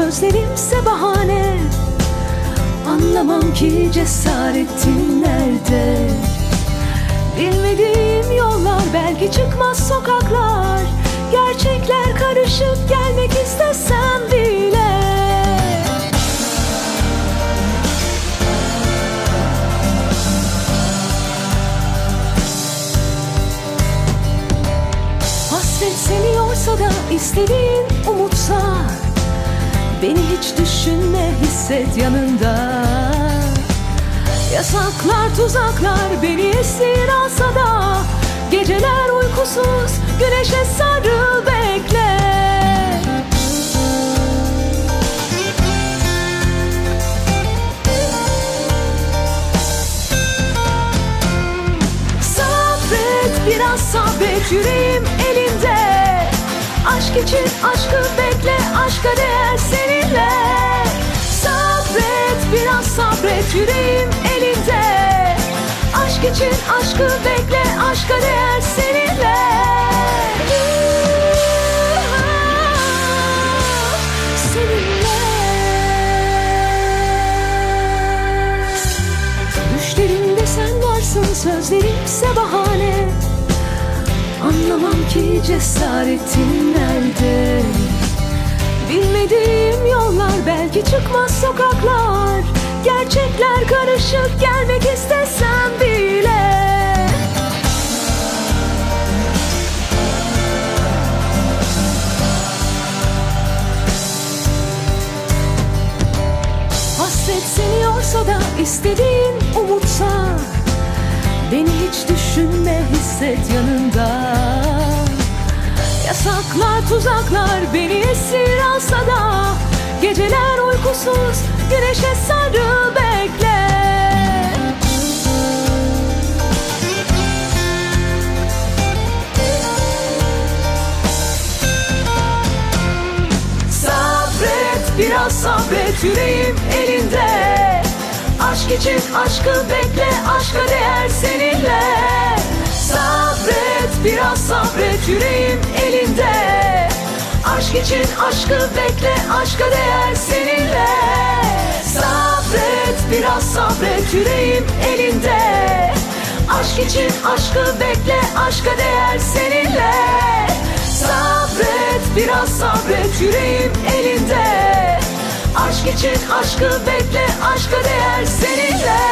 sözlerimse bahane. Anlamam ki cesaretin nerede. Bilmediğim yollar, belki çıkmaz sokaklar. Gerçekler karışık, gelmek istesem bile. Hasret seviyorsa da istediğin umutsa, beni hiç düşünme, hisset yanında. Yasaklar, tuzaklar beni esir alsa da, geceler uykusuz, güneşe sarıl bekle. Sabret, biraz sabret, yüreğim elinde. Aşk için aşkı bekle, aşka değer seninle. Sabret, biraz sabret, yüreğim elinde. Aşk için aşkı bekle, aşka değer seninle. Seninle. Düşlerimde sen varsın, sözlerimse bahane. Anlamam ki cesaretin nerede. Bilmediğim yollar, belki çıkmaz sokaklar. Gerçekler karışık, gelmek istesem bile. Hasret seniyorsa da istediğin umutsa, beni hiç düşünme, hisset yanında. Yasaklar, tuzaklar beni esir alsa da, geceler uykusuz, güneşe sarıl bekle. Sabret, biraz sabret, yüreğim elinde. Aşk için aşkı bekle, aşka değer seninle. Sabret, biraz sabret, yüreğim elinde. Aşk için aşkı bekle, aşka değer seninle. Sabret, biraz sabret, yüreğim elinde. Aşk için aşkı bekle, aşka değer seninle. Sabret, biraz sabret, yüreğim elinde. Aşk için aşkı bekle, aşka değer seninle.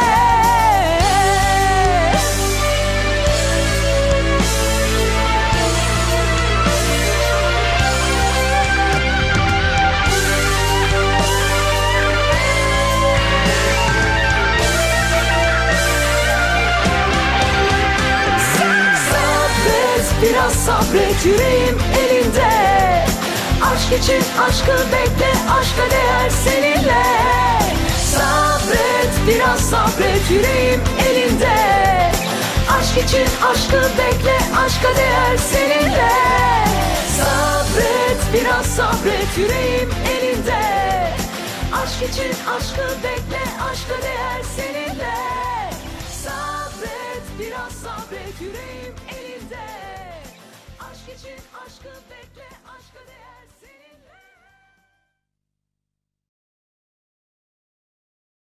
Biraz sabret, yüreğim elinde. Aşk için aşkı bekle, aşka değer seninle. Sabret, biraz sabret, yüreğim elinde. Aşk için aşkı bekle, aşka değer seninle. Sabret, biraz sabret, yüreğim elinde. Aşk için aşkı bekle, aşka değer seninle.